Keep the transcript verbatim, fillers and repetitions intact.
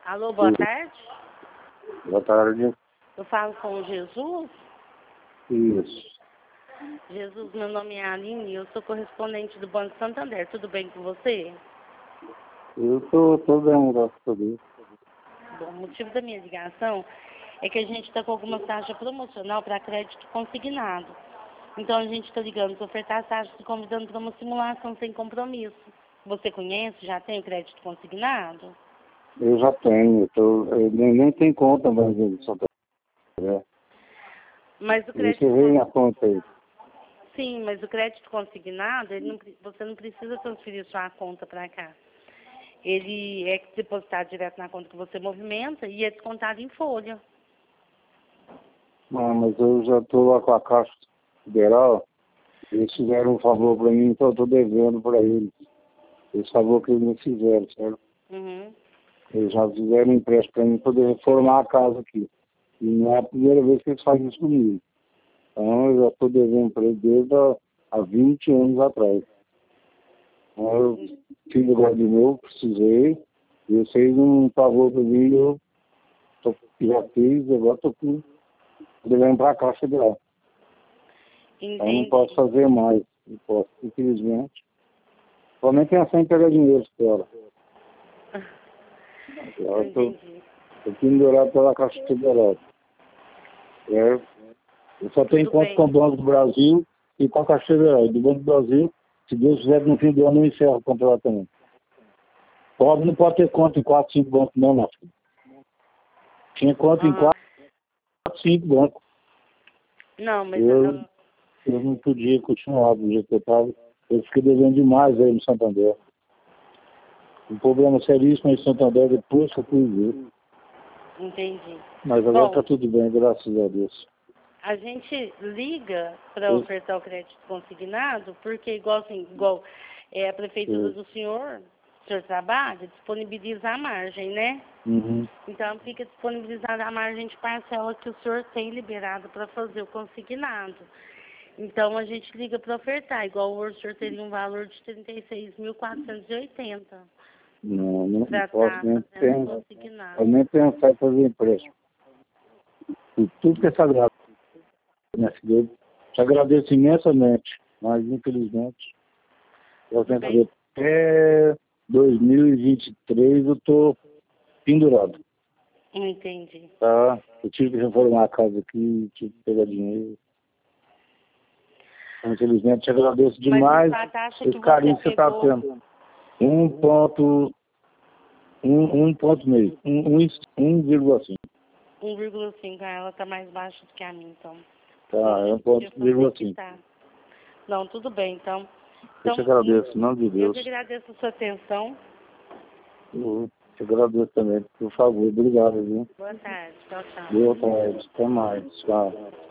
Alô, boa tarde. Boa tarde. Eu falo com o Jesus. Isso. Jesus, meu nome é Aline e eu sou correspondente do Banco Santander. Tudo bem com você? Eu tô, tô bem, graças a Deus. Bom, o motivo da minha ligação é que a gente está com alguma taxa promocional para crédito consignado. Então a gente está ligando para ofertar as taxas e convidando para uma simulação sem compromisso. Você conhece? Já tem o crédito consignado? Eu já tenho, eu tô, eu nem, nem tenho conta mais em Santa Maria. Mas o Você crédito vê a conta aí. Sim, mas o crédito consignado, ele não, pre- você não precisa transferir sua conta para cá. Ele é depositado direto na conta que você movimenta e é descontado em folha. Não, mas eu já tô lá com a Caixa Federal. Eles fizeram um favor para mim, então eu tô devendo para eles. Esse favor que eles me fizeram, certo? Uhum. Eles já fizeram um empréstimo para mim poder reformar a casa aqui. E não é a primeira vez que eles fazem isso comigo. Então eu já estou devendo para eles desde há há vinte anos atrás. Então eu fiz agora de novo, precisei. E vocês um favor para mim, eu tô, já fiz, agora estou devendo para a Caixa Federal. Então eu não Entendi. posso fazer mais. Não posso, infelizmente. Somente pensar em pegar dinheiro fora. Eu Eu estou entendi. pendurado pela Caixa Federal. É, eu só tenho Tudo conta bem. com o Banco do Brasil e com a Caixa Federal. Do Banco do Brasil, se Deus quiser, no fim do ano eu encerro o contrato também. Pobre não pode ter conta em quatro, cinco bancos, não, não. Tinha conta em Ah, quatro, cinco bancos. não, mas Eu, eu, eu não podia continuar do jeito que eu estava. Eu fiquei devendo demais aí no Santander. Um problema seríssimo em Santander depois que eu fui ver. entendi. Mas agora está Bom, tudo bem, graças a Deus. a gente liga para Eu, ofertar o crédito consignado porque, igual, assim, igual é, a prefeitura eu, do senhor, o senhor trabalha, disponibiliza a margem, né? uhum. Então fica disponibilizada a margem de parcela que o senhor tem liberado para fazer o consignado. Então a gente liga para ofertar, igual o senhor teria um valor de trinta e seis mil quatrocentos e oitenta Não, não para posso estar nem fazendo o pensar, consignado. eu nem pensar em fazer empréstimo. E tudo que é sagrado, minha filha, eu te agradeço imensamente, mas infelizmente, eu Tudo tenho que bem? fazer até dois mil e vinte e três eu estou pendurado, Não entendi. tá? Eu tive que reformar a casa aqui, tive que pegar dinheiro. Então, infelizmente, te agradeço Mas demais a taxa que esse você carinho que você está pegou, tendo. Um ponto, um, um ponto meio, um, um, um vírgula cinco. um vírgula cinco, ela está mais baixa do que a minha, então. Tá, A é um gente ponto podia vírgula fazer que cinco. tá. Não, tudo bem, então. Eu te Então, agradeço, em nome de eu que Deus. agradeço a sua atenção. Eu te agradeço também, por favor. Obrigado, viu? Boa tarde. Tchau, tchau. Boa tarde. Até mais. Tchau.